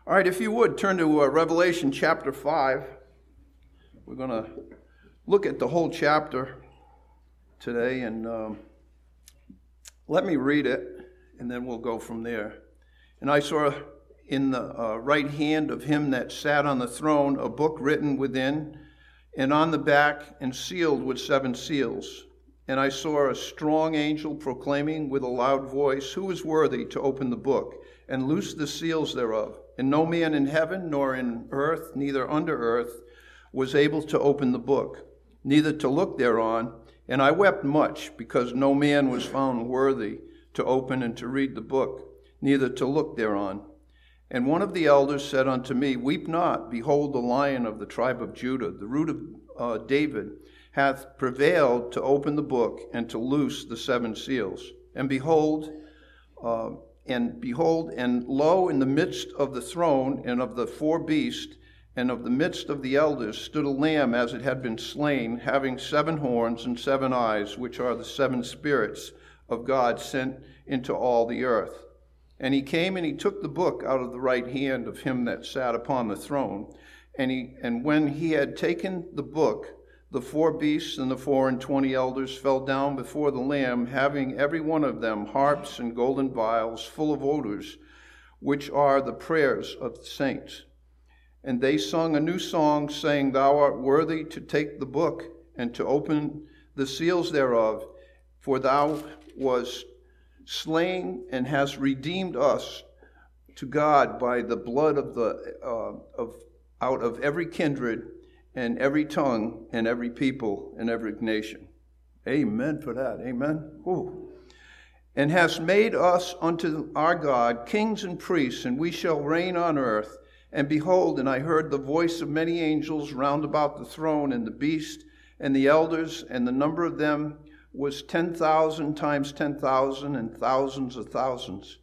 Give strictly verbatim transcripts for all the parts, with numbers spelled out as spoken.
All right, if you would, turn to uh, Revelation chapter five. We're going to look at the whole chapter today, and um, let me read it, and then we'll go from there. And I saw in the uh, right hand of him that sat on the throne a book written within, and on the back, and sealed with seven seals. And I saw a strong angel proclaiming with a loud voice, "Who is worthy to open the book and loose the seals thereof?" And no man in heaven, nor in earth, neither under earth, was able to open the book, neither to look thereon. And I wept much, because no man was found worthy to open and to read the book, neither to look thereon. And one of the elders said unto me, "Weep not, behold, the Lion of the tribe of Judah, the root of uh, David, hath prevailed to open the book and to loose the seven seals. And behold, uh, And behold, and lo, in the midst of the throne and of the four beasts and of the midst of the elders stood a lamb as it had been slain, having seven horns and seven eyes, which are the seven spirits of God sent into all the earth. And he came and he took the book out of the right hand of him that sat upon the throne. And he and when he had taken the book, the four beasts and the four and twenty elders fell down before the Lamb, having every one of them harps and golden vials full of odors, which are the prayers of the saints. And they sung a new song, saying, "Thou art worthy to take the book and to open the seals thereof, for thou wast slain and hast redeemed us to God by the blood of the uh, of out of every kindred and every tongue, and every people, and every nation." Amen for that. Amen. Ooh. "And hast made us unto our God kings and priests, and we shall reign on earth. And behold, and I heard the voice of many angels round about the throne, and the beast, and the elders, and the number of them was ten thousand times ten thousand, and thousands of thousands,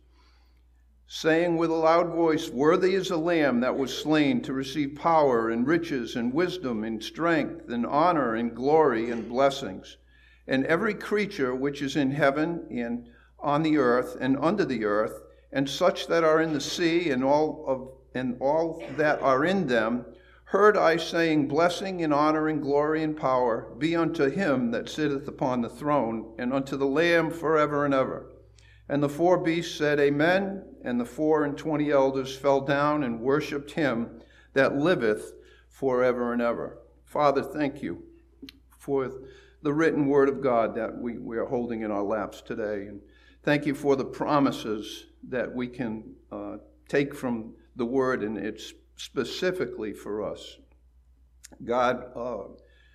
saying with a loud voice, Worthy is the Lamb that was slain to receive power and riches and wisdom and strength and honor and glory and blessings. And every creature which is in heaven and on the earth and under the earth, and such that are in the sea and all of and all that are in them, heard I saying, Blessing and honor and glory and power be unto him that sitteth upon the throne, and unto the Lamb forever and ever. And the four beasts said, Amen. And the four and twenty elders fell down and worshipped him that liveth forever and ever. Father, thank you for the written word of God that we, we are holding in our laps today. And thank you for the promises that we can uh, take from the word, and it's specifically for us. God, uh,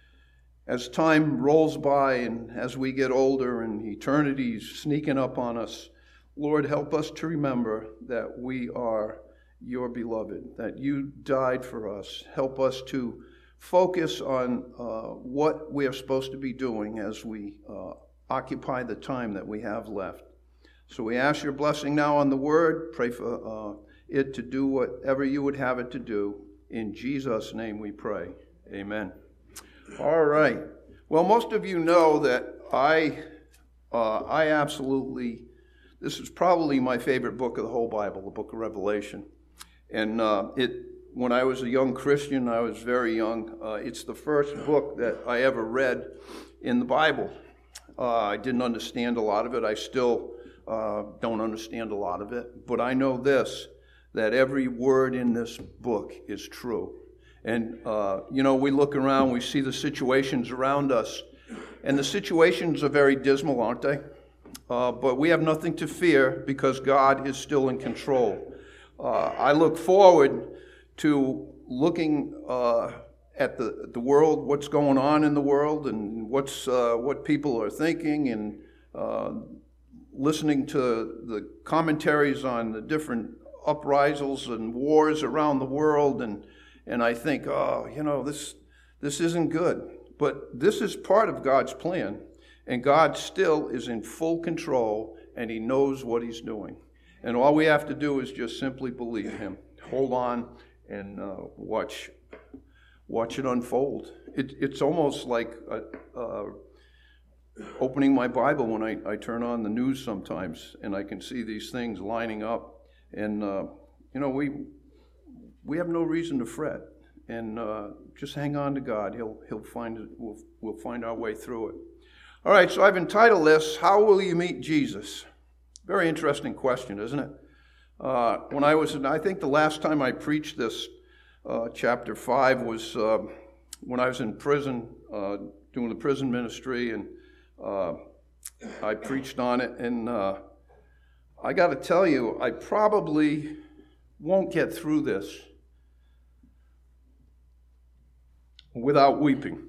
as time rolls by and as we get older and eternity's sneaking up on us, Lord, help us to remember that we are your beloved, that you died for us. Help us to focus on uh, what we are supposed to be doing as we uh, occupy the time that we have left. So we ask your blessing now on the word. Pray for uh, it to do whatever you would have it to do. In Jesus' name we pray. Amen. All right. Well, most of you know that I, uh, I absolutely, this is probably my favorite book of the whole Bible, the book of Revelation. And uh, it, when I was a young Christian, I was very young, uh, it's the first book that I ever read in the Bible. Uh, I didn't understand a lot of it. I still uh, don't understand a lot of it. But I know this, that every word in this book is true. And, uh, you know, we look around, we see the situations around us, and the situations are very dismal, aren't they? Uh, but we have nothing to fear because God is still in control. Uh, I look forward to looking uh, at the the world, what's going on in the world, and what's uh, what people are thinking, and uh, listening to the commentaries on the different uprisals and wars around the world, and and I think, oh, you know, this this isn't good. But this is part of God's plan, and God still is in full control, and he knows what he's doing. And all we have to do is just simply believe him. Hold on and uh, watch watch it unfold. It, it's almost like a, uh, opening my Bible when I, I turn on the news sometimes, and I can see these things lining up. And, uh, you know, we we have no reason to fret, and uh, just hang on to God. He'll He'll find it. We'll we'll find our way through it. All right. So I've entitled this, "How Will You Meet Jesus?" Very interesting question, isn't it? Uh, when I was, in, I think the last time I preached this uh, chapter five was uh, when I was in prison uh, doing the prison ministry, and uh, I preached on it. And uh, I got to tell you, I probably won't get through this without weeping.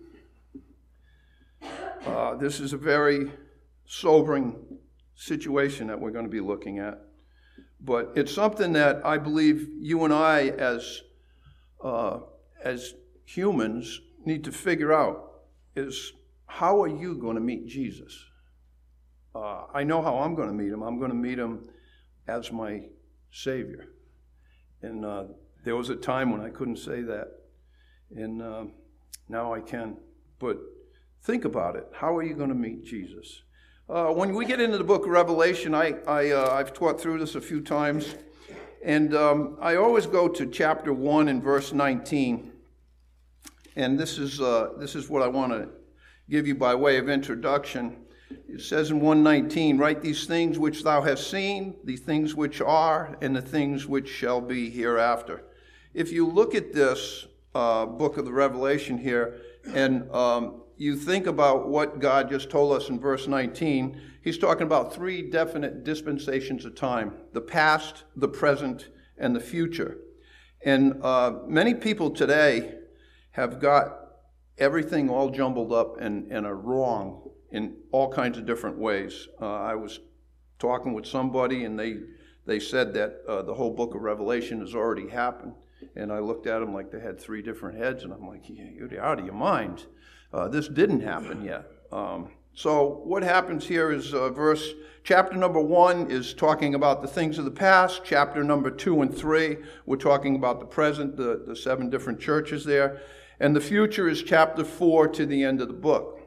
Uh, this is a very sobering situation that we're going to be looking at. But it's something that I believe you and I, as uh, as humans, need to figure out is, how are you going to meet Jesus? Uh, I know how I'm going to meet him. I'm going to meet him as my Savior. And uh, there was a time when I couldn't say that. And uh, now I can. But think about it. How are you going to meet Jesus? Uh, when we get into the book of Revelation, I, I, uh, I've taught through this a few times, and um, I always go to chapter one and verse nineteen, and this is uh, this is what I want to give you by way of introduction. It says in one nineteen, "Write these things which thou hast seen, the things which are, and the things which shall be hereafter." If you look at this uh, book of the Revelation here, and um, you think about what God just told us in verse nineteen, he's talking about three definite dispensations of time: the past, the present, and the future. And uh, many people today have got everything all jumbled up and, and are wrong in all kinds of different ways. Uh, I was talking with somebody, and they, they said that uh, the whole book of Revelation has already happened. And I looked at them like they had three different heads, and I'm like, yeah, you're out of your mind. Uh, this didn't happen yet. Um, so what happens here is uh, verse, chapter number one is talking about the things of the past. Chapter number two and three, we're talking about the present, the, the seven different churches there. And the future is chapter four to the end of the book.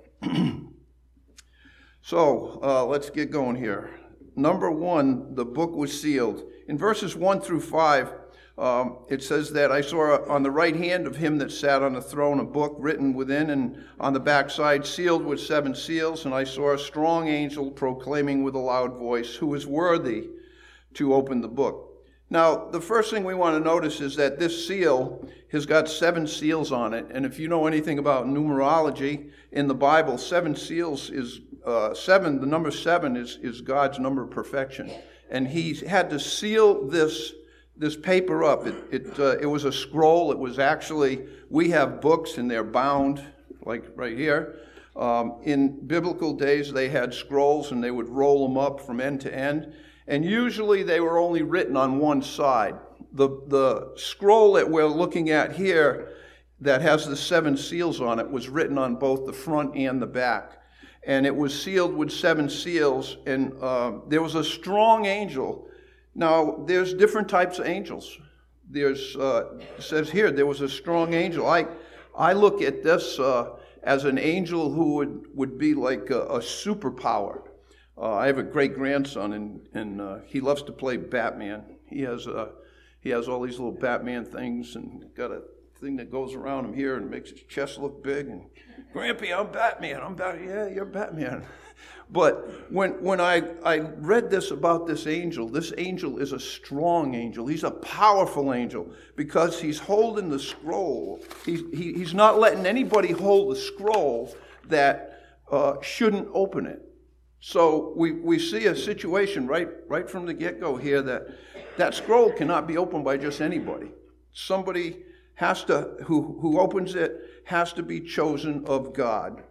So uh, let's get going here. Number one, the book was sealed. In verses one through five, Um, it says that I saw on the right hand of him that sat on the throne a book written within, and on the backside sealed with seven seals. And I saw a strong angel proclaiming with a loud voice, "Who is worthy to open the book?" Now, the first thing we want to notice is that this seal has got seven seals on it. And if you know anything about numerology in the Bible, seven seals is uh, seven. The number seven is, is God's number of perfection. And he had to seal this This paper up. It it uh, it was a scroll. It was actually, we have books and they're bound, like right here. Um, in biblical days, they had scrolls and they would roll them up from end to end. And usually they were only written on one side. The the scroll that we're looking at here that has the seven seals on it was written on both the front and the back. And it was sealed with seven seals. And uh, there was a strong angel. Now, there's different types of angels. There's, uh, it says here, there was a strong angel. I I look at this uh, as an angel who would, would be like a, a superpower. Uh, I have a great-grandson, and, and uh, he loves to play Batman. He has uh, he has all these little Batman things, and got a thing that goes around him here and makes his chest look big. And, "Grampy, I'm Batman. I'm Batman." "Yeah, you're Batman." But when when I, I read this about this angel, this angel is a strong angel. He's a powerful angel because he's holding the scroll. He's, he, he's not letting anybody hold the scroll that uh, shouldn't open it. So we, we see a situation right, right from the get-go here that that scroll cannot be opened by just anybody. Somebody has to, who, who opens it has to be chosen of God.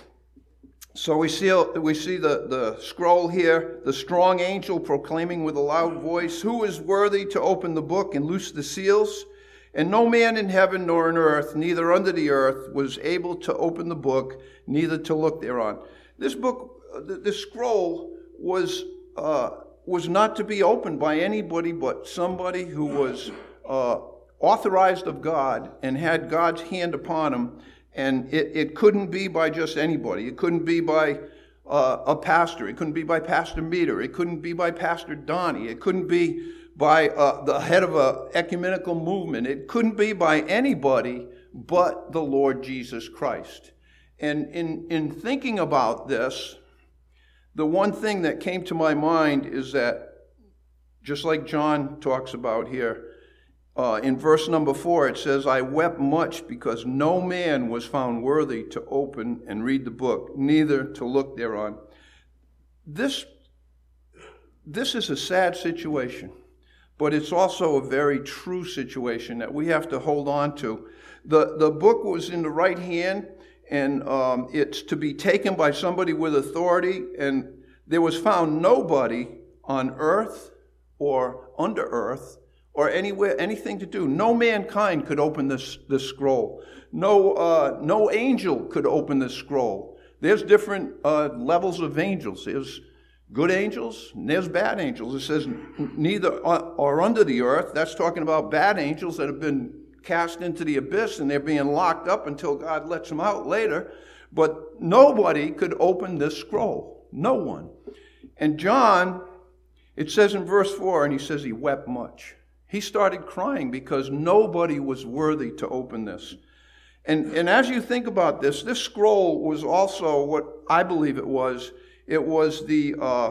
So we see, we see the, the scroll here, the strong angel proclaiming with a loud voice, "Who is worthy to open the book and loose the seals?" And no man in heaven nor in earth, neither under the earth, was able to open the book, neither to look thereon. This book, this scroll, was uh, was not to be opened by anybody but somebody who was uh, authorized of God and had God's hand upon him. And it, it couldn't be by just anybody. It couldn't be by uh, a pastor. It couldn't be by Pastor Meter. It couldn't be by Pastor Donnie. It couldn't be by uh, the head of an ecumenical movement. It couldn't be by anybody but the Lord Jesus Christ. And in, in thinking about this, the one thing that came to my mind is that, just like John talks about here, uh, in verse number four, it says, I wept much because no man was found worthy to open and read the book, neither to look thereon. This, this is a sad situation, but it's also a very true situation that we have to hold on to. The, the book was in the right hand, and um, it's to be taken by somebody with authority, and there was found nobody on earth or under earth or anywhere, anything to do. No mankind could open this, this scroll. No, uh, no angel could open this scroll. There's different uh, levels of angels. There's good angels, and there's bad angels. It says neither or under the earth. That's talking about bad angels that have been cast into the abyss, and they're being locked up until God lets them out later. But nobody could open this scroll. No one. And John, it says in verse four, and he says he wept much. He started crying because nobody was worthy to open this. And, and as you think about this, this scroll was also what I believe it was. It was the uh,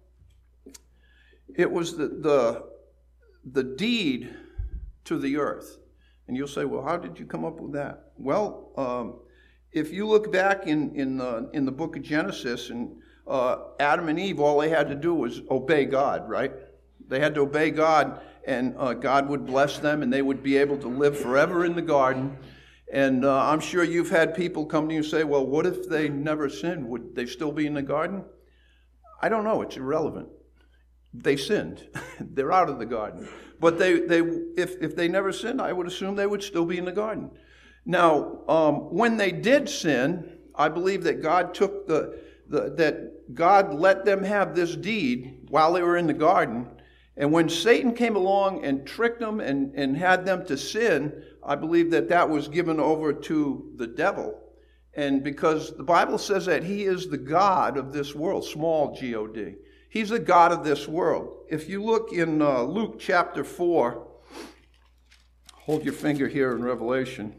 it was the, the the deed to the earth. And you'll say, well, how did you come up with that? Well, um, if you look back in in the in the book of Genesis, and uh, Adam and Eve, all they had to do was obey God, right? They had to obey God, and uh, God would bless them, and they would be able to live forever in the garden. And uh, I'm sure you've had people come to you and say, well, what if they never sinned? Would they still be in the garden? I don't know. It's irrelevant. They sinned. They're out of the garden. But they, they, if, if they never sinned, I would assume they would still be in the garden. Now, um, when they did sin, I believe that God took the, the, that God let them have this deed while they were in the garden. And when Satan came along and tricked them and, and had them to sin, I believe that that was given over to the devil. And because the Bible says that he is the God of this world, small G O D. He's the God of this world. If you look in uh, Luke chapter four, hold your finger here in Revelation.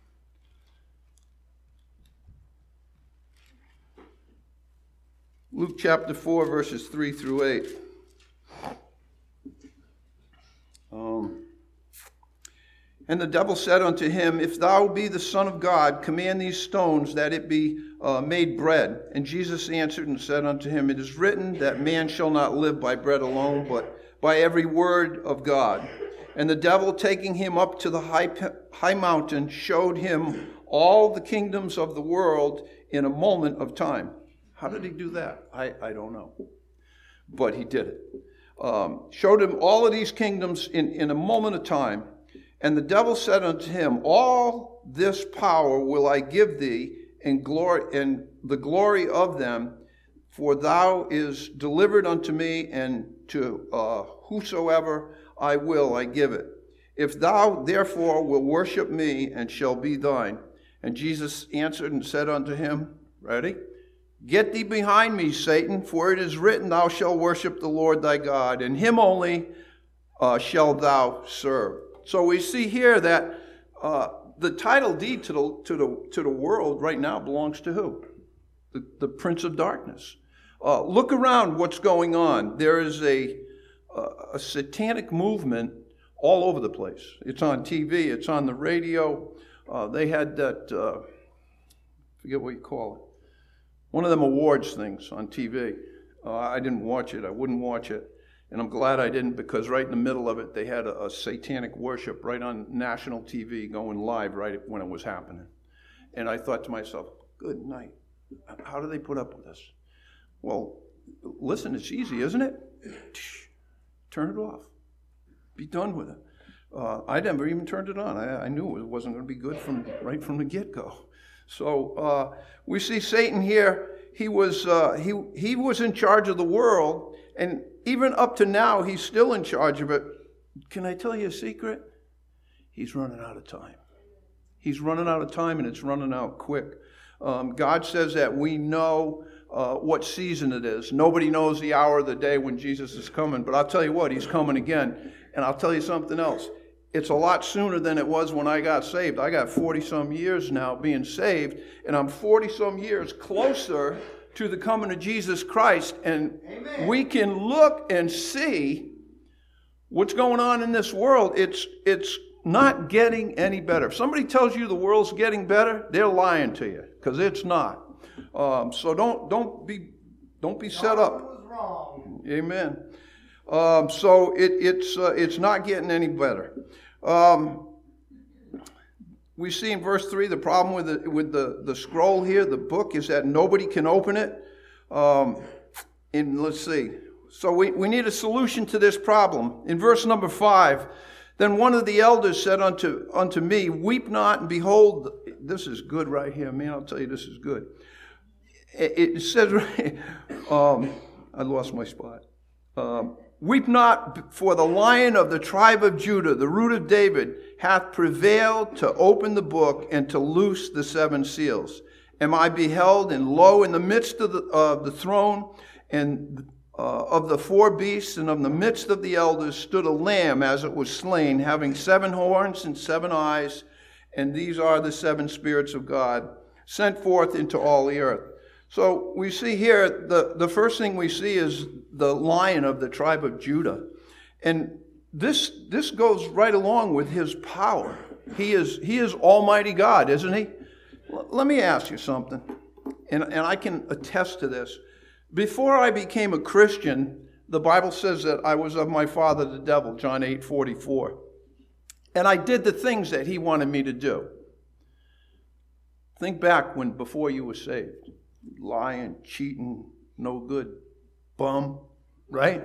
Luke chapter four, verses three through eight. Um, and the devil said unto him, If thou be the Son of God, command these stones that it be uh, made bread. And Jesus answered and said unto him, It is written that man shall not live by bread alone, but by every word of God. And the devil, taking him up to the high, high mountain, showed him all the kingdoms of the world in a moment of time. How did he do that? I, I don't know. But he did it. Um, showed him all of these kingdoms in, in a moment of time. And the devil said unto him, All this power will I give thee, and glory, and the glory of them, for thou is delivered unto me, and to uh, whosoever I will I give it. If thou therefore will worship me, and shall be thine. And Jesus answered and said unto him, ready? Get thee behind me, Satan, for it is written, Thou shalt worship the Lord thy God, and him only uh, shalt thou serve. So we see here that uh, the title deed to the to the to the world right now belongs to who? The, the Prince of Darkness. Uh, look around what's going on. There is a, a a satanic movement all over the place. It's on T V. It's on the radio. Uh, they had that. Uh, forget what you call it. One of them awards things on T V. Uh, I didn't watch it. I wouldn't watch it. And I'm glad I didn't, because right in the middle of it, they had a, a satanic worship right on national T V going live right when it was happening. And I thought to myself, good night. How do they put up with this? Well, listen, it's easy, isn't it? Turn it off. Be done with it. Uh, I never even turned it on. I, I knew it wasn't going to be good from right from the get-go. So uh, we see Satan here. He was uh, he he was in charge of the world, and even up to now, he's still in charge of it. Can I tell you a secret? He's running out of time. He's running out of time, and it's running out quick. Um, God says that we know uh, what season it is. Nobody knows the hour of the day when Jesus is coming, but I'll tell you what, he's coming again. And I'll tell you something else. It's a lot sooner than it was when I got saved. I got forty-some years now being saved, and I'm forty-some years closer to the coming of Jesus Christ. And Amen. We can look and see what's going on in this world. It's it's not getting any better. If somebody tells you the world's getting better, they're lying to you, because it's not. Um, so don't don't be don't be set up. Was wrong. Amen. Um, so it, it's uh, it's not getting any better. Um, we see in verse three the problem with the with the, the scroll here, the book, is that nobody can open it. Um, and let's see. So we, we need a solution to this problem. In verse number five, then one of the elders said unto unto me, weep not, and behold, this is good right here, man. I'll tell you, this is good. It, it says, um, I lost my spot. Um, Weep not, for the Lion of the tribe of Judah, the Root of David, hath prevailed to open the book and to loose the seven seals. And I beheld, and lo, in the midst of the, uh, the throne and uh, of the four beasts and of the midst of the elders stood a lamb as it was slain, having seven horns and seven eyes, and these are the seven spirits of God, sent forth into all the earth. So we see here, the, the first thing we see is the Lion of the tribe of Judah. And this this goes right along with his power. He is he is Almighty God, isn't he? L- let me ask you something, and, and I can attest to this. Before I became a Christian, the Bible says that I was of my father the devil, John eight forty-four. And I did the things that he wanted me to do. Think back when before you were saved. Lying, cheating, no good, bum, right?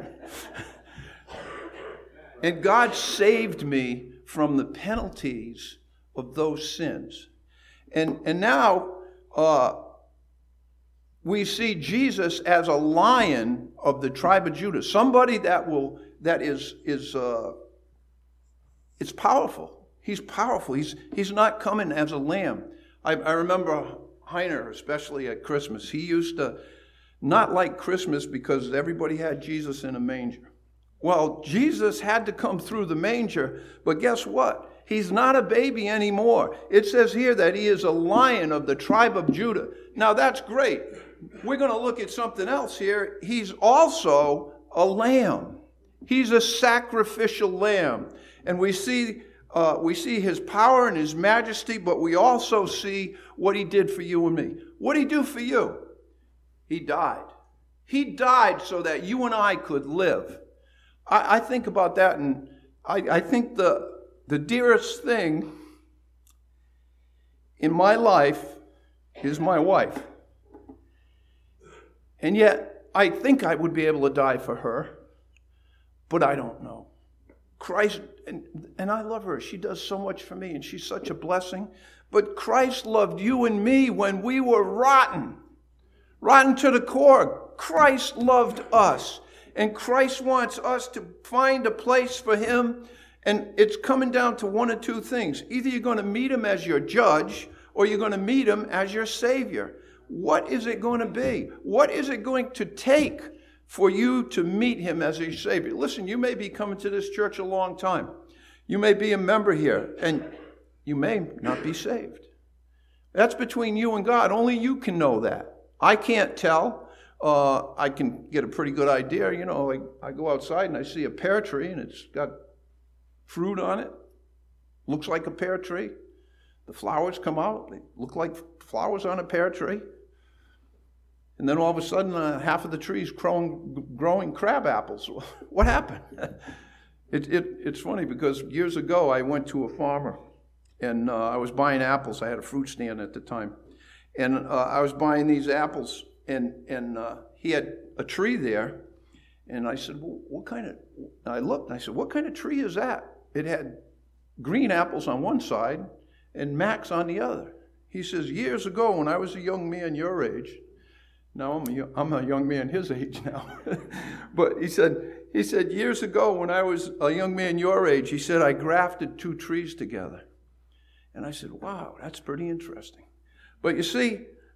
And God saved me from the penalties of those sins. And and now uh, we see Jesus as a Lion of the tribe of Judah, somebody that will that is is uh, it's powerful. He's powerful. He's he's not coming as a lamb. I, I remember Heiner, especially at Christmas, he used to not like Christmas because everybody had Jesus in a manger. Well, Jesus had to come through the manger, but guess what? He's not a baby anymore. It says here that he is a Lion of the tribe of Judah. Now that's great. We're going to look at something else here. He's also a lamb. He's a sacrificial lamb. And we see Uh, we see his power and his majesty, but we also see what he did for you and me. What did he do for you? He died. He died so that you and I could live. I, I think about that, and I, I think the, the dearest thing in my life is my wife. And yet, I think I would be able to die for her, but I don't know. Christ, and, and I love her. She does so much for me, and she's such a blessing. But Christ loved you and me when we were rotten, rotten to the core. Christ loved us, and Christ wants us to find a place for him, and it's coming down to one of two things. Either you're going to meet him as your judge, or you're going to meet him as your Savior. What is it going to be? What is it going to take for you to meet him as your Savior? Listen, you may be coming to this church a long time. You may be a member here, and you may not be saved. That's between you and God. Only you can know that. I can't tell. Uh, I can get a pretty good idea. You know, like I go outside and I see a pear tree, and it's got fruit on it. Looks like a pear tree. The flowers come out. They look like flowers on a pear tree. And then all of a sudden, uh, half of the tree's growing, growing crab apples. What happened? it, it, it's funny because years ago, I went to a farmer, and uh, I was buying apples. I had a fruit stand at the time. And uh, I was buying these apples, and, and uh, he had a tree there. And I said, well, what kind of, I looked, and I said, what kind of tree is that? It had green apples on one side and Max on the other. He says, years ago, when I was a young man your age, now I'm a, I'm a young man his age now. But he said, he said, years ago when I was a young man your age, he said, I grafted two trees together. And I said, wow, that's pretty interesting. But you see,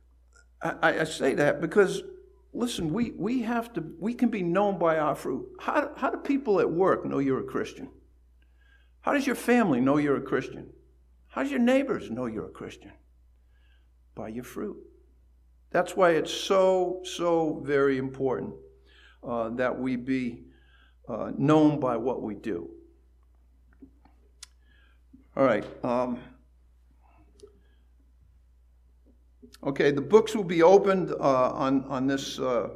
I, I say that because, listen, we, we have to, we can be known by our fruit. How, how do people at work know you're a Christian? How does your family know you're a Christian? How does your neighbors know you're a Christian? By your fruit. That's why it's so, so very important uh, that we be uh, known by what we do. All right. Um, okay, the books will be opened uh, on, on this, uh,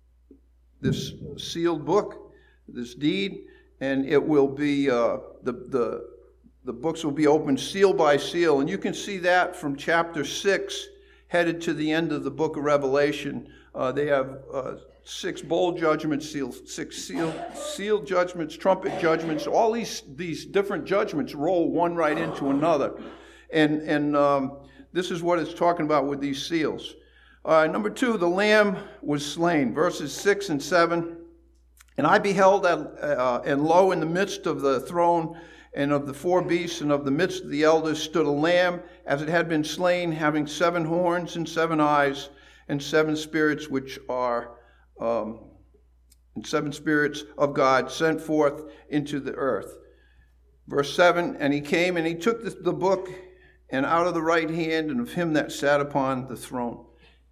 this sealed book, this deed, and it will be, uh, the, the, the books will be opened seal by seal. And you can see that from chapter six, headed to the end of the book of Revelation. Uh, they have uh, six bowl judgments, seal, six seal, seal judgments, trumpet judgments. All these these different judgments roll one right into another. And, and um, this is what it's talking about with these seals. Uh, number two, the Lamb was slain. Verses six and seven. And I beheld, at, uh, and lo, in the midst of the throne and of the four beasts and of the midst of the elders stood a lamb, as it had been slain, having seven horns and seven eyes, and seven spirits which are, um, and seven spirits of God sent forth into the earth. Verse seven, and he came and he took the, the book, and out of the right hand and of him that sat upon the throne.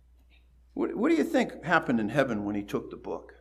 What, what do you think happened in heaven when he took the book?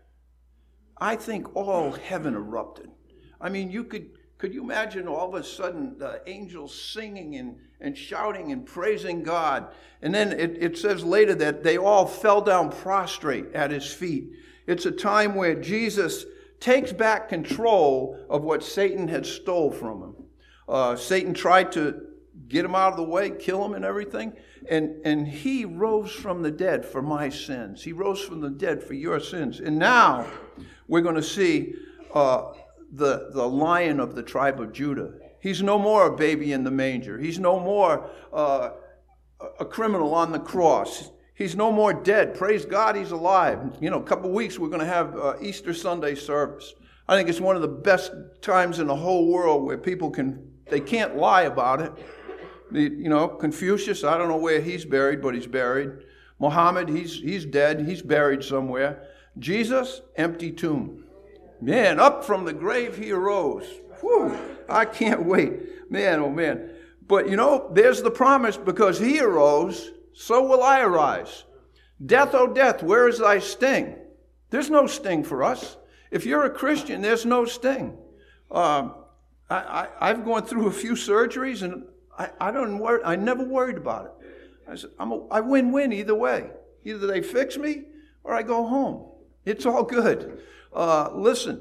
I think all heaven erupted. I mean, you could Could you imagine all of a sudden the angels singing and, and shouting and praising God? And then it, it says later that they all fell down prostrate at his feet. It's a time where Jesus takes back control of what Satan had stole from him. Uh, Satan tried to get him out of the way, kill him and everything. And, and he rose from the dead for my sins. He rose from the dead for your sins. And now we're going to see Uh, the, the Lion of the tribe of Judah. He's no more a baby in the manger. He's no more uh, a criminal on the cross. He's no more dead. Praise God, he's alive. You know, a couple weeks we're going to have uh, Easter Sunday service. I think it's one of the best times in the whole world where people can, they can't lie about it. The, you know, Confucius, I don't know where he's buried, but he's buried. Muhammad, he's, he's dead. He's buried somewhere. Jesus, empty tomb. Man, up from the grave he arose. Whew, I can't wait. Man, oh man. But you know, there's the promise, because he arose, so will I arise. Death, oh death, where is thy sting? There's no sting for us. If you're a Christian, there's no sting. Um, I, I, I've gone through a few surgeries, and I, I don't worry, I never worried about it. I said, I'm a, I win-win either way. Either they fix me or I go home. It's all good. Uh, listen,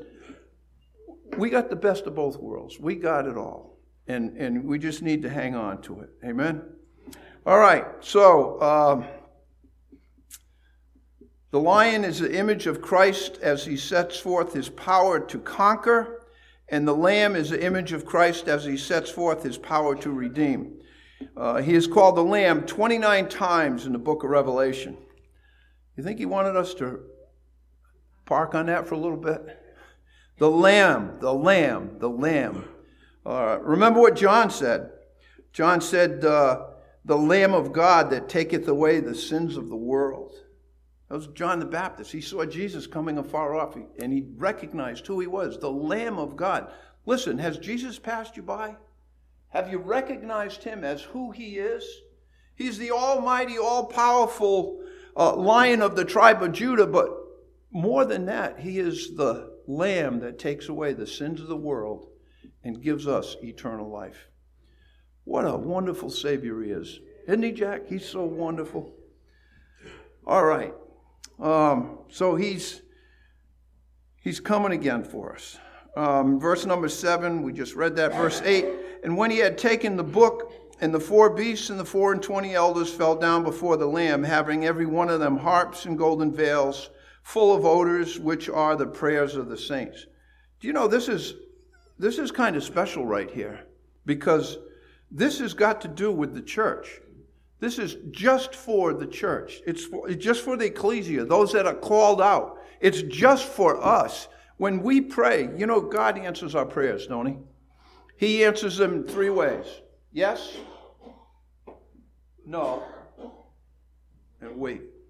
we got the best of both worlds. We got it all. And, and we just need to hang on to it. Amen? All right. So, um, the lion is the image of Christ as he sets forth his power to conquer. And the lamb is the image of Christ as he sets forth his power to redeem. Uh, he is called the Lamb twenty-nine times in the book of Revelation. You think he wanted us to park on that for a little bit? The Lamb, the Lamb, the Lamb. Uh, remember what John said. John said, uh, the Lamb of God that taketh away the sins of the world. That was John the Baptist. He saw Jesus coming afar off, and he recognized who he was, the Lamb of God. Listen, has Jesus passed you by? Have you recognized him as who he is? He's the almighty, all-powerful uh, Lion of the tribe of Judah, but more than that, he is the Lamb that takes away the sins of the world and gives us eternal life. What a wonderful Savior he is. Isn't he, Jack? He's so wonderful. All right. Um, so he's he's coming again for us. Um, verse number seven, we just read that. Verse eight, and when he had taken the book, and the four beasts and the four and twenty elders fell down before the Lamb, having every one of them harps and golden veils, full of odors, which are the prayers of the saints. Do you know, this is this is kind of special right here, because this has got to do with the church. This is just for the church. It's, for, it's just for the ecclesia, those that are called out. It's just for us. When we pray, you know, God answers our prayers, don't he? He answers them in three ways. Yes, no, and wait.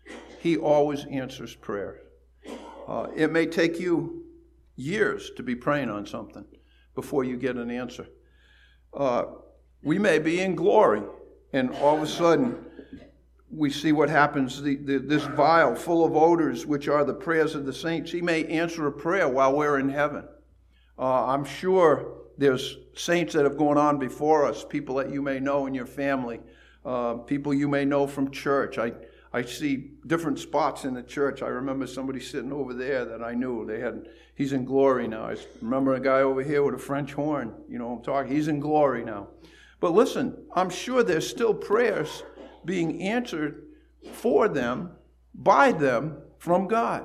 He always answers prayer. Uh, it may take you years to be praying on something before you get an answer. Uh, we may be in glory, and all of a sudden we see what happens. The, the, this vial full of odors, which are the prayers of the saints, he may answer a prayer while we're in heaven. Uh, I'm sure there's saints that have gone on before us, people that you may know in your family, uh, people you may know from church. I I see different spots in the church. I remember somebody sitting over there that I knew. They had, he's in glory now. I remember a guy over here with a French horn. You know, I'm talking. He's in glory now. But listen, I'm sure there's still prayers being answered for them, by them, from God.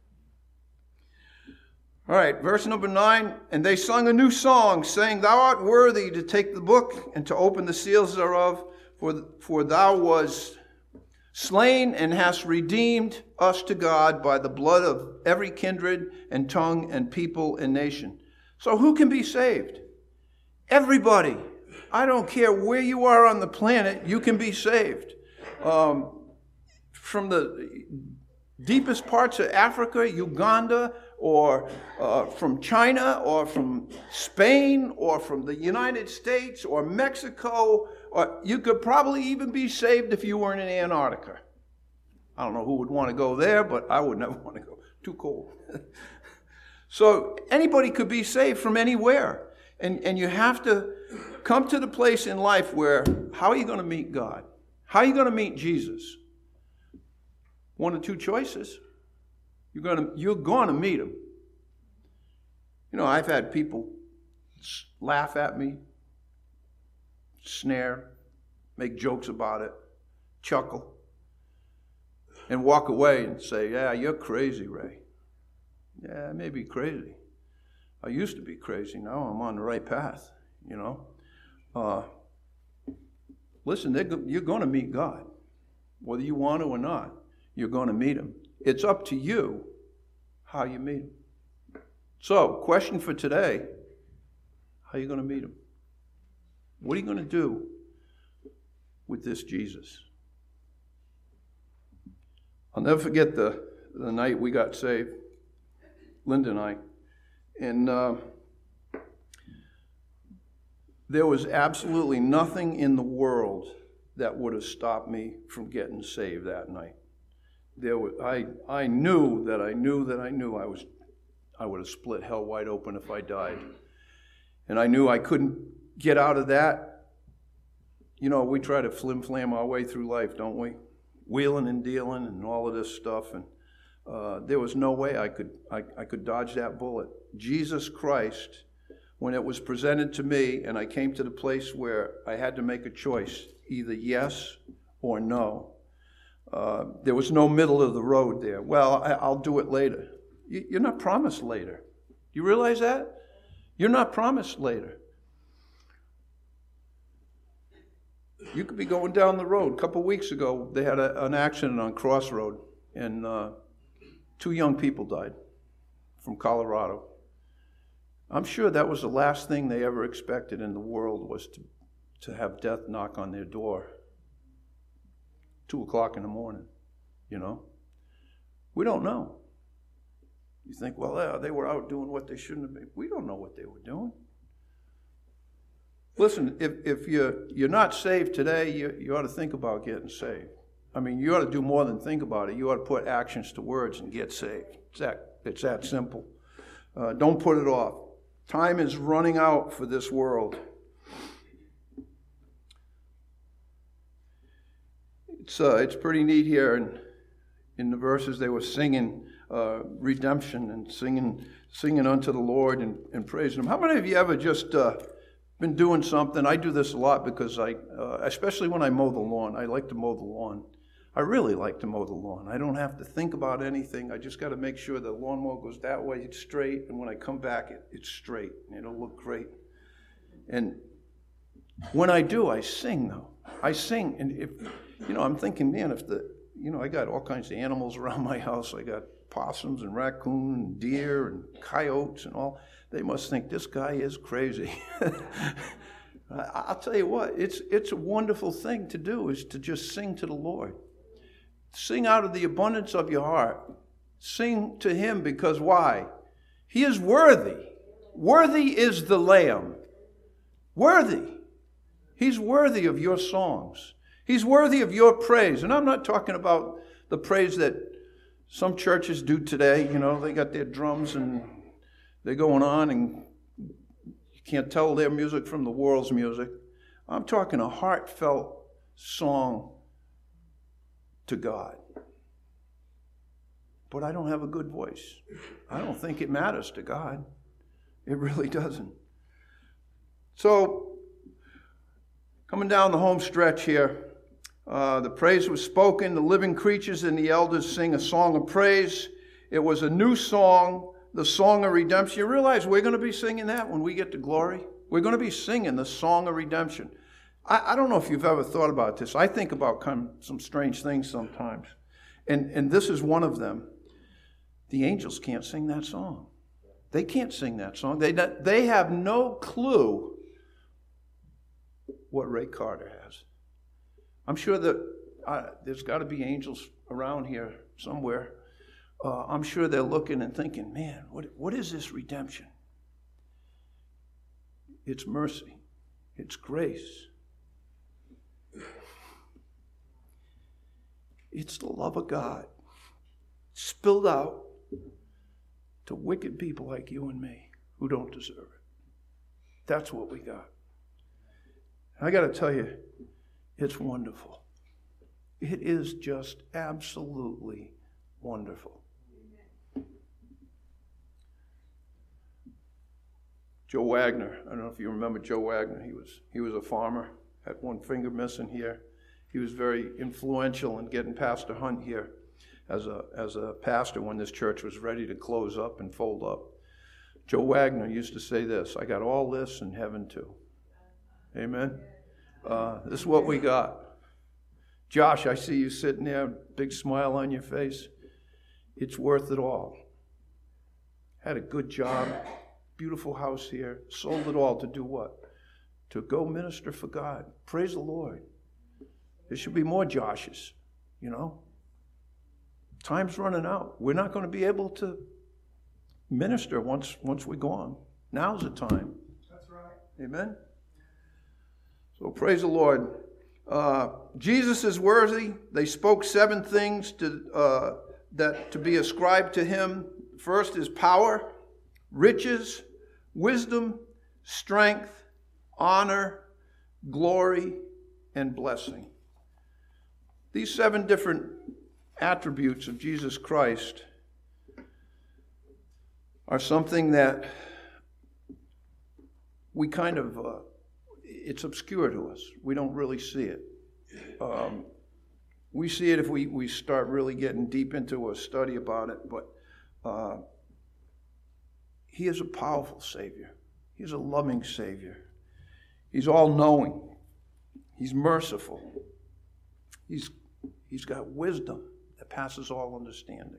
All right, verse number nine. And they sung a new song, saying, Thou art worthy to take the book and to open the seals thereof, for, for thou wast slain and hast redeemed us to God by the blood of every kindred and tongue and people and nation. So who can be saved? Everybody. I don't care where you are on the planet, you can be saved. Um, from the deepest parts of Africa, Uganda, or uh, from China, or from Spain, or from the United States, or Mexico, or you could probably even be saved if you were in Antarctica. I don't know who would want to go there, but I would never want to go. Too cold. So anybody could be saved from anywhere. And, and you have to come to the place in life where, how are you going to meet God? How are you going to meet Jesus? One of two choices. You're going to, you're going to meet him. You know, I've had people laugh at me, snare, make jokes about it, chuckle, and walk away and say, yeah, you're crazy, Ray. Yeah, I may be crazy. I used to be crazy. Now I'm on the right path, you know. Uh, listen, you're going to meet God. Whether you want to or not, you're going to meet him. It's up to you how you meet him. So, question for today, how are you going to meet him? What are you going to do with this Jesus? I'll never forget the, the night we got saved, Linda and I. And uh, there was absolutely nothing in the world that would have stopped me from getting saved that night. There was, I, I knew that I knew that I knew I was I would have split hell wide open if I died. And I knew I couldn't get out of that. You know, we try to flim-flam our way through life, don't we? Wheeling and dealing and all of this stuff. And uh, there was no way I could I, I could dodge that bullet. Jesus Christ, when it was presented to me and I came to the place where I had to make a choice, either yes or no, uh, there was no middle of the road there. Well, I, I'll do it later. You're not promised later. You realize that? You're not promised later. You could be going down the road. A couple of weeks ago, they had a, an accident on Crossroad, and uh, two young people died from Colorado. I'm sure that was the last thing they ever expected in the world, was to, to have death knock on their door. Two o'clock in the morning, you know? We don't know. You think, well, yeah, they were out doing what they shouldn't have been. We don't know what they were doing. Listen, if, if you're, you're not saved today, you, you ought to think about getting saved. I mean, you ought to do more than think about it. You ought to put actions to words and get saved. It's that, it's that simple. Uh, don't put it off. Time is running out for this world. It's uh, it's pretty neat here, and in the verses they were singing uh, redemption and singing singing unto the Lord and, and praising Him. How many of you ever just uh, been doing something? I do this a lot because I, uh, especially when I mow the lawn, I like to mow the lawn. I really like to mow the lawn. I don't have to think about anything. I just got to make sure the lawnmower goes that way, it's straight, and when I come back, it, it's straight, and it'll look great. And when I do, I sing, though. I sing, and if, you know, I'm thinking, man, if the, you know, I got all kinds of animals around my house. I got possums and raccoon and deer and coyotes and all. They must think this guy is crazy. I'll tell you what, it's it's a wonderful thing to do, is to just sing to the Lord. Sing out of the abundance of your heart. Sing to him because why? He is worthy. Worthy is the Lamb. Worthy. He's worthy of your songs. He's worthy of your praise. And I'm not talking about the praise that some churches do today. You know, they got their drums and they're going on and you can't tell their music from the world's music. I'm talking a heartfelt song to God. But I don't have a good voice. I don't think it matters to God. It really doesn't. So, coming down the home stretch here, uh, the praise was spoken. The living creatures and the elders sing a song of praise. It was a new song, the song of redemption. You realize we're going to be singing that when we get to glory? We're going to be singing the song of redemption. I, I don't know if you've ever thought about this. I think about kind of some strange things sometimes. And, and this is one of them. The angels can't sing that song. They can't sing that song. They, they have no clue what Ray Carter has. I'm sure that uh, there's got to be angels around here somewhere. Uh, I'm sure they're looking and thinking, man, what, what is this redemption? It's mercy. It's grace. It's the love of God spilled out to wicked people like you and me who don't deserve it. That's what we got. I got to tell you, it's wonderful. It is just absolutely wonderful. Joe Wagner, I don't know if you remember Joe Wagner. He was he was a farmer, had one finger missing here. He was very influential in getting Pastor Hunt here as a as a pastor when this church was ready to close up and fold up. Joe Wagner used to say this, I got all this in heaven too. Amen? Uh, this is what we got. Josh, I see you sitting there, big smile on your face. It's worth it all. Had a good job, beautiful house here, sold it all to do what? To go minister for God. Praise the Lord. There should be more Joshes, you know. Time's running out. We're not going to be able to minister once once we're gone. Now's the time. That's right. Amen? So praise the Lord. Uh, Jesus is worthy. They spoke seven things to uh, that to be ascribed to him. First is power, riches, wisdom, strength, honor, glory, and blessing. These seven different attributes of Jesus Christ are something that we kind of, uh, it's obscure to us. We don't really see it. Um, we see it if we, we start really getting deep into a study about it, but uh, he is a powerful Savior. He's a loving Savior. He's all-knowing. He's merciful. He's, he's got wisdom that passes all understanding.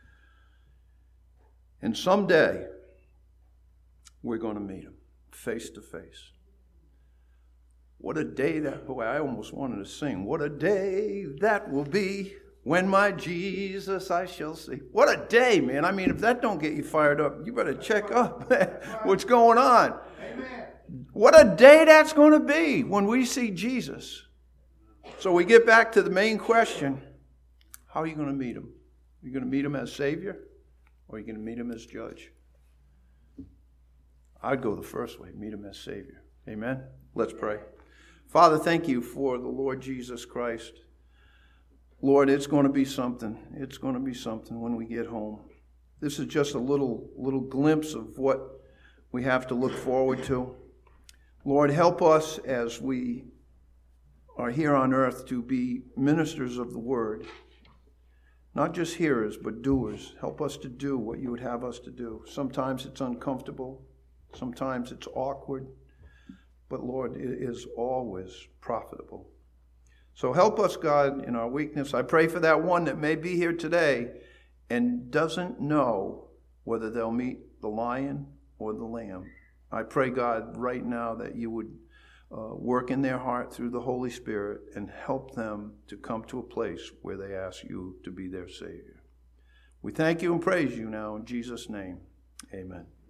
And someday, we're going to meet him face to face. What a day that, boy, I almost wanted to sing. What a day that will be when my Jesus I shall see. What a day, man. I mean, if that don't get you fired up, you better check up what's going on. Amen. What a day that's going to be when we see Jesus. So we get back to the main question. How are you going to meet him? Are you going to meet him as Savior? Or are you going to meet him as Judge? I'd go the first way, meet him as Savior. Amen? Let's pray. Father, thank you for the Lord Jesus Christ. Lord, it's going to be something. It's going to be something when we get home. This is just a little, little glimpse of what we have to look forward to. Lord, help us as we are here on earth to be ministers of the word. Not just hearers, but doers. Help us to do what you would have us to do. Sometimes it's uncomfortable. Sometimes it's awkward. But Lord, it is always profitable. So help us, God, in our weakness. I pray for that one that may be here today and doesn't know whether they'll meet the lion or the lamb. I pray, God, right now that you would uh, work in their heart through the Holy Spirit and help them to come to a place where they ask you to be their Savior. We thank you and praise you now in Jesus' name. Amen.